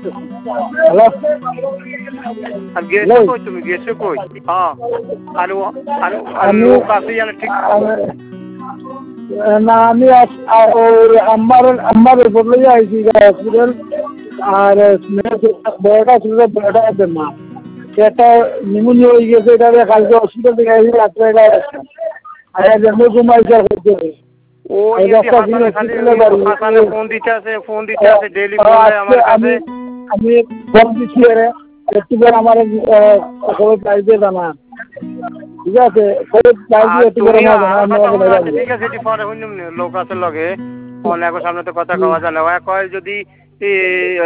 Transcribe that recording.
hello আর গেছো কই তুমি গেছো কই হ্যাঁ আলু আলু আলু কাছে জানে ঠিক না আমি আমার বদলে আইছি হসপিটাল আর বড়টা ছিল বড়টা আছে মা সেটা নিমোনিয়া হয়ে গেছে এটা কালকে হসপিটাল থেকে আইছি রাত্রে আর জন্ম ঘুমাইছে ও হাসানে ফোন দিতে আছে ডেইলি ফোন দেয় আমার কাছে আমি ফোন দিচ্ছি একটু করে আমার খবর চাইতে জানা ঠিক আছে ঠিক আছে এটি পরে লোক আছে লগে অনেক সামনে তো কথা কওয়া যায় না কয় যদি